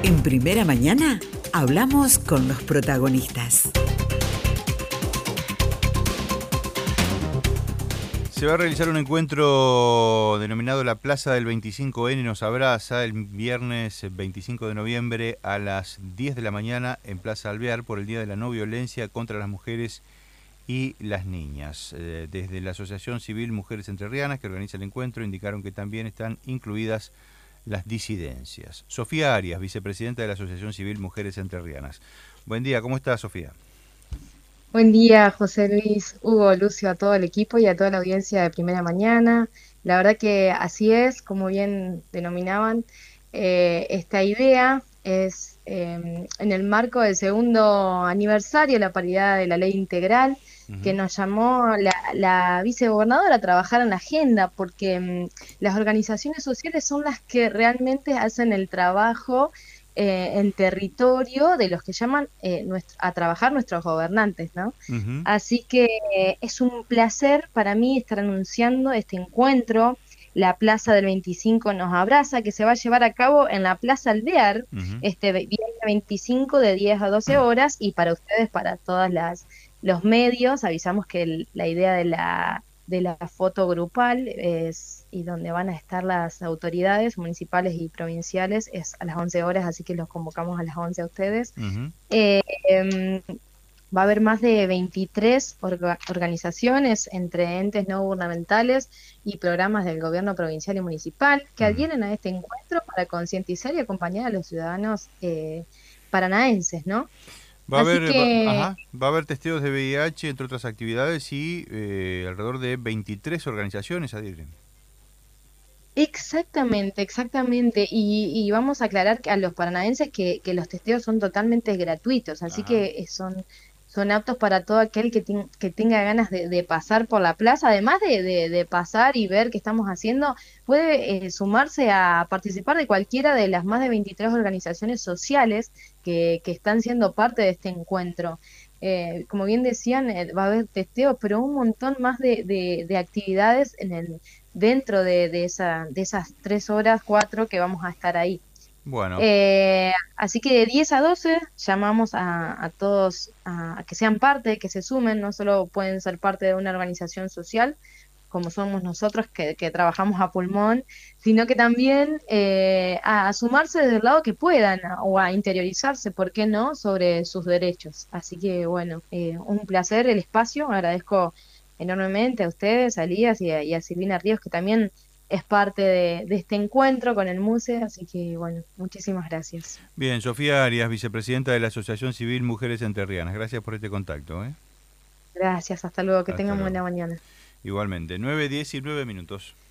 En Primera Mañana hablamos con los protagonistas. Se va a realizar un encuentro denominado La Plaza del 25N nos abraza el viernes 25 de noviembre a las 10 de la mañana en Plaza Alvear por el Día de la No Violencia contra las Mujeres y las Niñas. Desde la Asociación Civil Mujeres Entrerrianas, que organiza el encuentro, indicaron que también están incluidas las disidencias. Sofía Arias, vicepresidenta de la Asociación Civil Mujeres Entrerrianas. Buen día, ¿cómo estás, Sofía? Buen día, José Luis, Hugo, Lucio, a todo el equipo y a toda la audiencia de Primera Mañana. La verdad que así es, como bien denominaban, esta idea es en el marco del segundo aniversario de la paridad de la ley integral, que nos llamó la vicegobernadora a trabajar en la agenda, porque las organizaciones sociales son las que realmente hacen el trabajo en territorio de los que llaman a trabajar nuestros gobernantes, ¿no? Uh-huh. Así que es un placer para mí estar anunciando este encuentro. La Plaza del 25 nos abraza, que se va a llevar a cabo en la Plaza Alvear, Uh-huh. este viernes 25 de 10 a 12 horas, y para ustedes, para todos los medios, avisamos que la idea de la foto grupal y donde van a estar las autoridades municipales y provinciales es a las 11 horas, así que los convocamos a las 11 a ustedes. Uh-huh. Va a haber más de 23 organizaciones entre entes no gubernamentales y programas del gobierno provincial y municipal que adhieren a este encuentro para concientizar y acompañar a los ciudadanos paranaenses, ¿no? Va a Así haber, que va a haber testeos de VIH, entre otras actividades, y alrededor de 23 organizaciones adhieren. exactamente. Y vamos a aclarar a los paranaenses que los testeos son totalmente gratuitos, así Ajá. que son aptos para todo aquel que tenga ganas de pasar por la plaza. Además de pasar y ver qué estamos haciendo, puede sumarse a participar de cualquiera de las más de 23 organizaciones sociales que están siendo parte de este encuentro. Como bien decían, va a haber testeos, pero un montón más de actividades dentro de esas 3 horas, 4 que vamos a estar ahí. Bueno, Así que de 10 a 12 llamamos a todos a que sean parte, que se sumen. No solo pueden ser parte de una organización social, como somos nosotros que trabajamos a pulmón, sino que también a sumarse desde el lado que puedan o a interiorizarse, ¿por qué no?, sobre sus derechos. Así que bueno, un placer el espacio, agradezco enormemente a ustedes, a Elías y a Silvina Ríos, que también es parte de este encuentro con el MUSE, así que bueno, muchísimas gracias. bien, Sofía Arias, vicepresidenta de la Asociación Civil Mujeres Entrerrianas. Gracias por este contacto. Gracias, hasta luego, que Hasta tengan luego. buena mañana. Igualmente, 9:19 minutos.